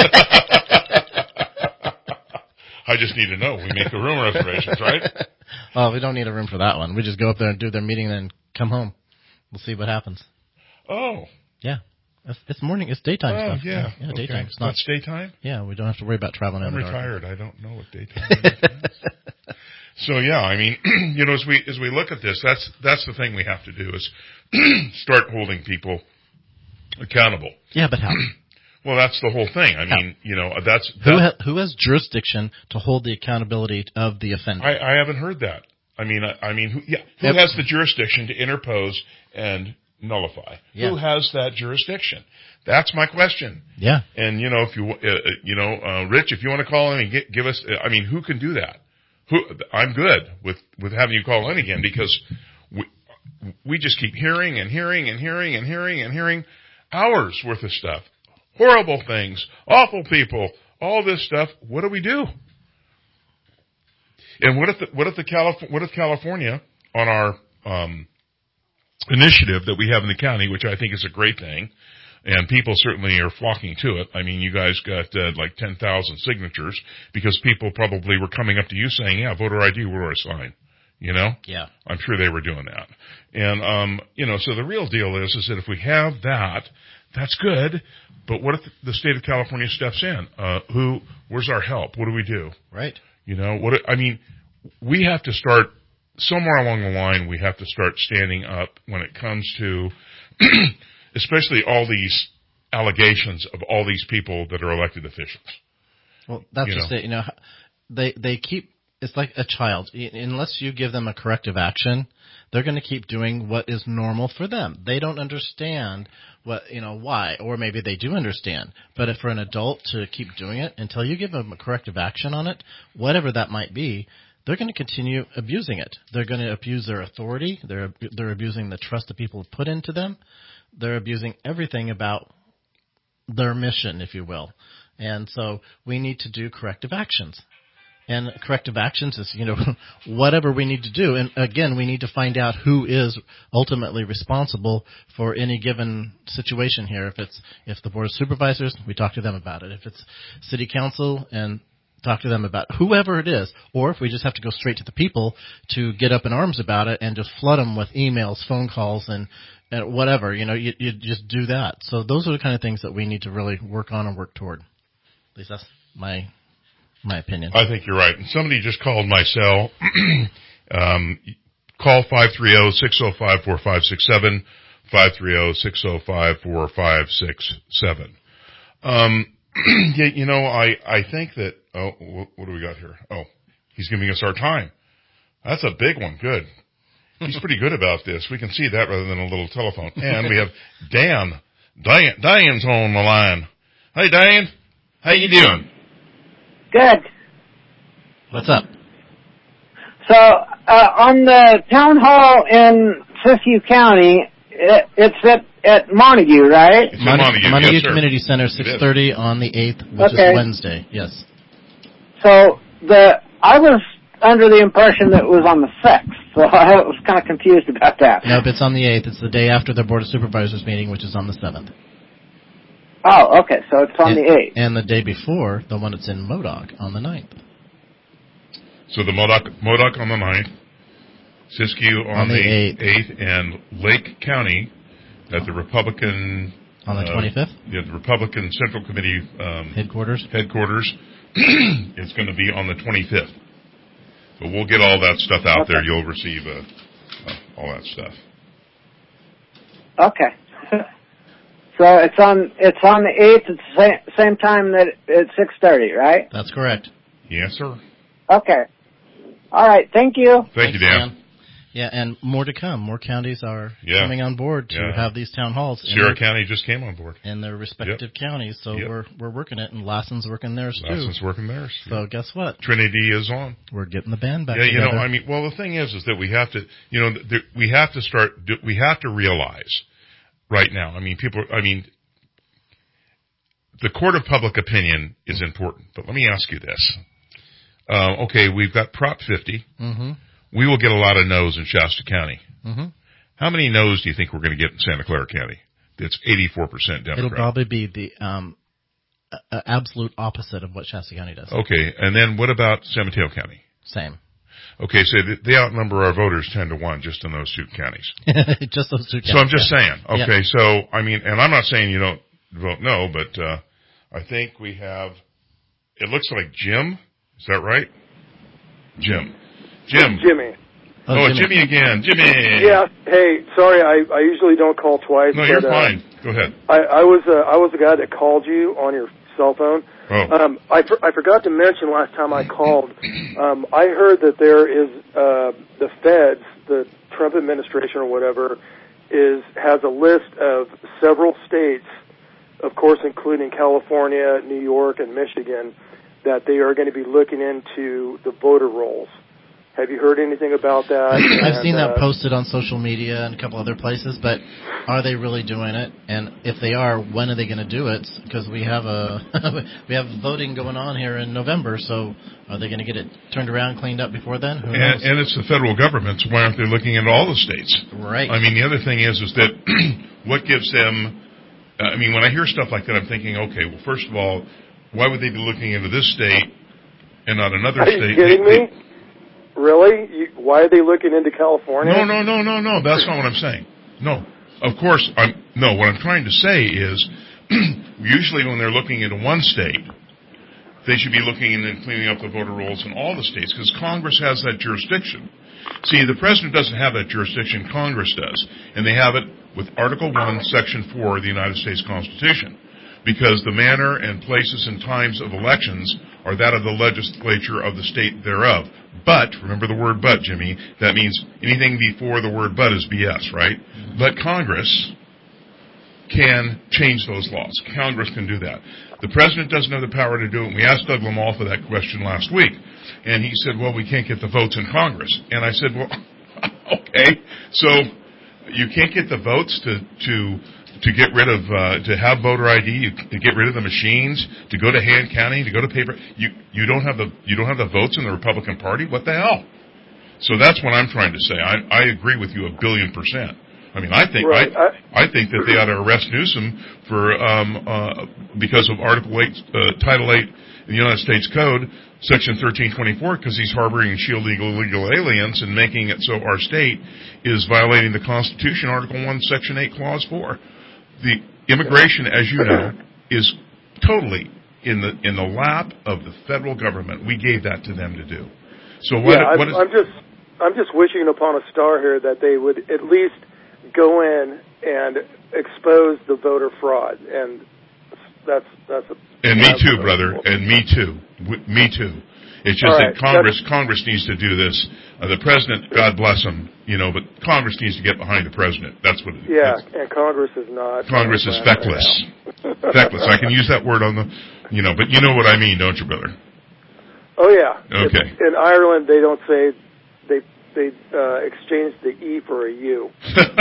I just need to know. We make the room reservations, right? Oh, we don't need a room for that one. We just go up there and do their meeting and then come home. We'll see what happens. Oh. Yeah. It's morning. It's daytime stuff. Yeah. Yeah, okay. daytime. It's daytime? Yeah, we don't have to worry about traveling in the dark. I'm retired. I don't know what daytime is. So yeah, I mean, as we look at this, that's the thing we have to do is start holding people accountable. Yeah, but how? Well, that's the whole thing. I mean, that's who has jurisdiction to hold the accountability of the offender? I haven't heard that. I mean, who has the jurisdiction to interpose and nullify? Yeah. Who has that jurisdiction? That's my question. Yeah. And if you Rich, if you want to call in and give us, I mean, who can do that? I'm good with having you call in again because we just keep hearing and hearing and hearing and hearing and hearing hours worth of stuff, horrible things, awful people, all this stuff. What do we do? And what if California on our initiative that we have in the county, which I think is a great thing, and people certainly are flocking to it. I mean, you guys got like 10,000 signatures because people probably were coming up to you saying, yeah, voter ID, where do I sign? Yeah. I'm sure they were doing that. And, so the real deal is that if we have that, that's good. But what if the state of California steps in? Where's our help? What do we do? Right. We have to start somewhere along the line. We have to start standing up when it comes to especially all these allegations of all these people that are elected officials. Well, that's just it. They keep, it's like a child. Unless you give them a corrective action, they're going to keep doing what is normal for them. They don't understand why, or maybe they do understand. But if for an adult to keep doing it until you give them a corrective action on it, whatever that might be, they're going to continue abusing it. They're going to abuse their authority. They're abusing the trust that people have put into them. They're abusing everything about their mission, if you will. And so we need to do corrective actions. And corrective actions is, whatever we need to do. And again, we need to find out who is ultimately responsible for any given situation here. If the Board of Supervisors, we talk to them about it. If it's City Council, and talk to them about whoever it is. Or if we just have to go straight to the people to get up in arms about it and just flood them with emails, phone calls, and whatever. You just do that. So those are the kind of things that we need to really work on and work toward. At least that's my opinion. I think you're right. And somebody just called my cell. Call 530-605-4567, 530-605-4567. I think that, what do we got here? Oh, he's giving us our time. That's a big one. Good. He's pretty good about this. We can see that rather than a little telephone. And we have Dan. Diane's on the line. Hey, Diane. How you doing? Good. What's up? So, on the town hall in Siskiyou County, it's at Montague, right? It's at Montague yes, Community Center, 6:30 on the 8th, which is Wednesday. Yes. So, I was under the impression that it was on the 6th, so I was kind of confused about that. Nope, it's on the 8th. It's the day after the Board of Supervisors meeting, which is on the 7th. Oh, okay, so it's on the 8th. And the day before, the one that's in Modoc on the 9th. So the Modoc on the 9th, Siskiyou on the 8th, and Lake County at the Republican... On the 25th? Yeah, the Republican Central Committee... Headquarters. It's going to be on the 25th. But we'll get all that stuff out there. You'll receive all that stuff. Okay. So it's on the 8th at the same time that it's 6:30, right? That's correct. Yes, sir. Okay. All right. Thank you. Thank you, Dan. Yeah, and more to come. More counties are coming on board to have these town halls. Sierra County just came on board. In their respective counties, so we're working it, and Lassen's working theirs too. Lassen's working theirs. So guess what? Trinity is on. We're getting the band back together. The thing is that we have to, we have to realize right now, the court of public opinion is important, but let me ask you this. We've got Prop 50. Mm-hmm. We will get a lot of no's in Shasta County. Mm-hmm. How many no's do you think we're going to get in Santa Clara County? It's 84% Democrat. It'll probably be the absolute opposite of what Shasta County does. Okay, and then what about San Mateo County? Same. Okay, so they outnumber our voters 10-1 just in those two counties. Just those two counties. So I'm just saying. Okay, so, and I'm not saying you don't vote no, but I think we have, it looks like Jim. Is that right? Jimmy. Oh, Jimmy again. Jimmy. Yeah. Hey, sorry, I usually don't call twice. No, you're fine. Go ahead. I was the guy that called you on your cell phone. Oh. I forgot to mention last time I called. I heard that there is the feds, the Trump administration or whatever, has a list of several states, of course, including California, New York, and Michigan, that they are going to be looking into the voter rolls. Have you heard anything about that? I've seen that posted on social media and a couple other places, but are they really doing it? And if they are, when are they going to do it? Because we have voting going on here in November, so are they going to get it turned around, cleaned up before then? Who knows? And it's the federal government, so why aren't they looking at all the states? Right. The other thing is that what gives them... when I hear stuff like that, I'm thinking, okay, well, first of all, why would they be looking into this state and not another state? Are you kidding me? Really? Why are they looking into California? No. That's not what I'm saying. No. Of course, what I'm trying to say is, usually when they're looking into one state, they should be looking into cleaning up the voter rolls in all the states, because Congress has that jurisdiction. See, the President doesn't have that jurisdiction, Congress does. And they have it with Article 1, Section 4 of the United States Constitution. Because the manner and places and times of elections are that of the legislature of the state thereof. But, remember the word but, Jimmy, that means anything before the word but is BS, right? But Congress can change those laws. Congress can do that. The President doesn't have the power to do it. We asked Doug Lamolfa that question last week, and he said, well, we can't get the votes in Congress. And I said, well, okay, so you can't get the votes to to get rid of, to have voter ID, to get rid of the machines, to go to hand counting, to go to paper. You don't have the votes in the Republican Party? What the hell? So that's what I'm trying to say. I agree with you 1,000,000,000%. I mean, I think I think that they ought to arrest Newsom for because of Article 8, Title 8 in the United States Code, Section 1324, because he's harboring and shielding illegal aliens and making it so our state is violating the Constitution, Article 1, Section 8, Clause 4. The immigration, as you know, is totally in the lap of the federal government. We gave that to them to do. So I'm just wishing upon a star here that they would at least go in and expose the voter fraud, and that's me too, brother, and me too. It's just that Congress needs to do this. The president, God bless him, but Congress needs to get behind the president. That's what it is. Yeah, and Congress is not. Congress is feckless. Feckless. I can use that word on the, but you know what I mean, don't you, brother? Oh yeah. Okay. In Ireland, they don't say they exchange the E for a U.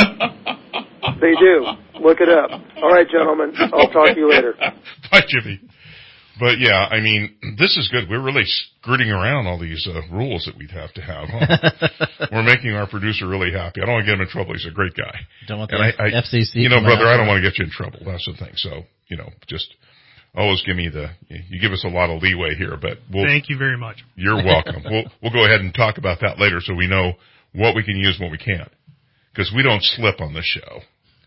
They do. Look it up. All right, gentlemen. I'll talk to you later. Bye, Jimmy. But yeah, I mean, this is good. We're really skirting around all these rules that we'd have to have. Huh? We're making our producer really happy. I don't want to get him in trouble. He's a great guy. Don't want the FCC. Brother, I don't want to get you in trouble. That's the thing. So, just always give me you give us a lot of leeway here, but thank you very much. You're welcome. We'll go ahead and talk about that later so we know what we can use and what we can't. Because we don't slip on this show.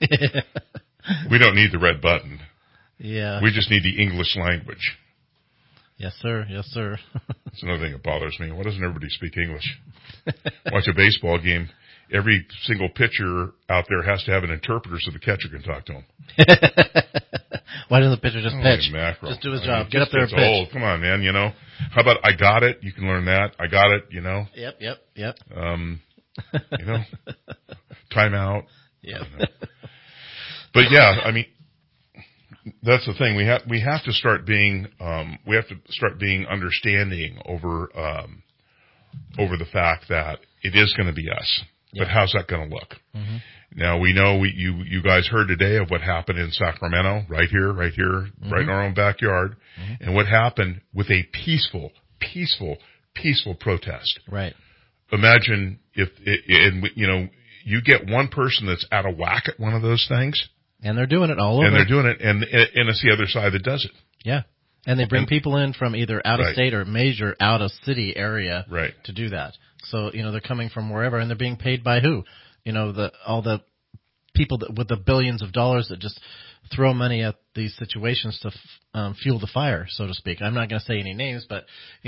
We don't need the red button. Yeah. We just need the English language. Yes, sir. Yes, sir. That's another thing that bothers me. Why doesn't everybody speak English? Watch a baseball game. Every single pitcher out there has to have an interpreter so the catcher can talk to him. Why doesn't the pitcher just pitch? Mackerel. Just do his job. Get up there and pitch. Old. Come on, man. How about I got it? You can learn that. I got it. Yep. Timeout. Yeah. But yeah, I mean, that's the thing. We have to start being understanding over the fact that it is going to be us. But how's that going to look? Mm-hmm. Now we know you guys heard today of what happened in Sacramento, right here, mm-hmm. right in our own backyard, mm-hmm. and what happened with a peaceful protest. Right. Imagine if you get one person that's out of whack at one of those things. And they're doing it all over. And they're doing it, and it's the other side that does it. Yeah. And they bring people in from either out of state or major out of city area to do that. So, they're coming from wherever, and they're being paid by who? All the people with the billions of dollars that just throw money at these situations to fuel the fire, so to speak. I'm not going to say any names, but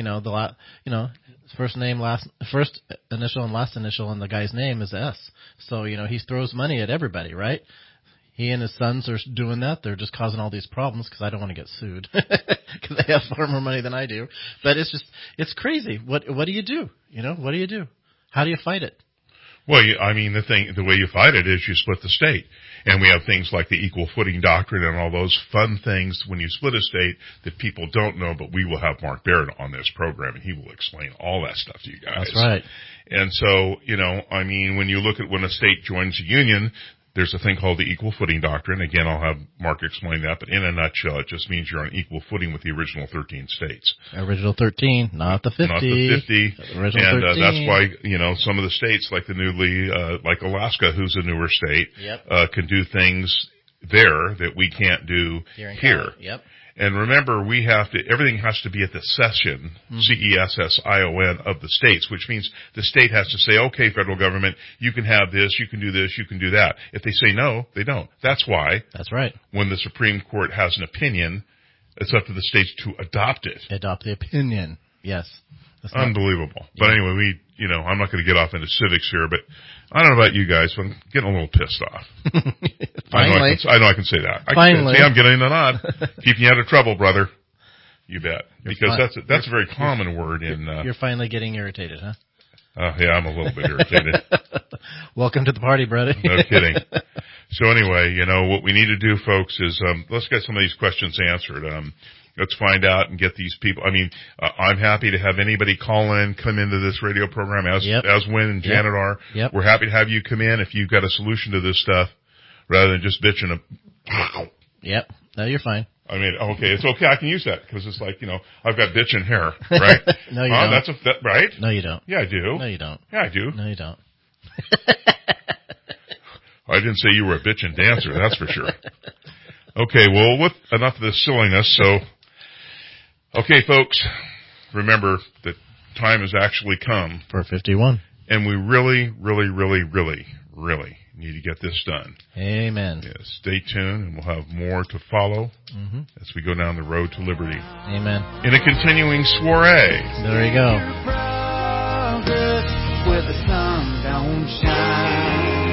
first initial and last initial in the guy's name is S. So he throws money at everybody, right? He and his sons are doing that. They're just causing all these problems because I don't want to get sued because they have far more money than I do. But it's crazy. What do you do? What do you do? How do you fight it? Well, the way you fight it is you split the state. And we have things like the equal footing doctrine and all those fun things when you split a state that people don't know, but we will have Mark Barrett on this program and he will explain all that stuff to you guys. That's right. And so, when you look at when a state joins a union, there's a thing called the equal footing doctrine. Again, I'll have Mark explain that, but in a nutshell, it just means you're on equal footing with the original 13 states. Original 13, not the 50. Not the 50. Original 13. That's why, some of the states, like like Alaska, who's a newer state, can do things there that we can't do here. Yep. And remember, everything has to be at the session, CESSION, of the states, which means the state has to say, okay, federal government, you can have this, you can do this, you can do that. If they say no, they don't. That's why. That's right. When the Supreme Court has an opinion, it's up to the states to adopt it. Adopt the opinion. Yes. Unbelievable. But anyway, I'm not going to get off into civics here, but I don't know about you guys, but I'm getting a little pissed off. Finally. I know I can say that. Finally. I'm getting the nod. Keeping you out of trouble, brother. You bet. Because that's a very common word in... You're finally getting irritated, huh? Yeah, I'm a little bit irritated. Welcome to the party, brother. No kidding. So anyway, what we need to do, folks, is let's get some of these questions answered. Let's find out and get these people. I'm happy to have anybody come into this radio program as Wynn and Janet are. Yep. We're happy to have you come in if you've got a solution to this stuff rather than just bitching Yep. No, you're fine. I mean, okay, it's okay. I can use that because it's like, I've got bitchin' hair, right? No, you don't. That's right? No, you don't. Yeah, I do. No, you don't. Yeah, I do. No, you don't. I didn't say you were a bitchin' dancer, that's for sure. Okay, well, enough of this silliness. So, okay, folks, remember that time has actually come. For 51. And we really, really, really, really, really need to get this done. Amen. Yes, stay tuned, and we'll have more to follow as we go down the road to liberty. Amen. In a continuing soiree. There you go. Where the sun don't shine.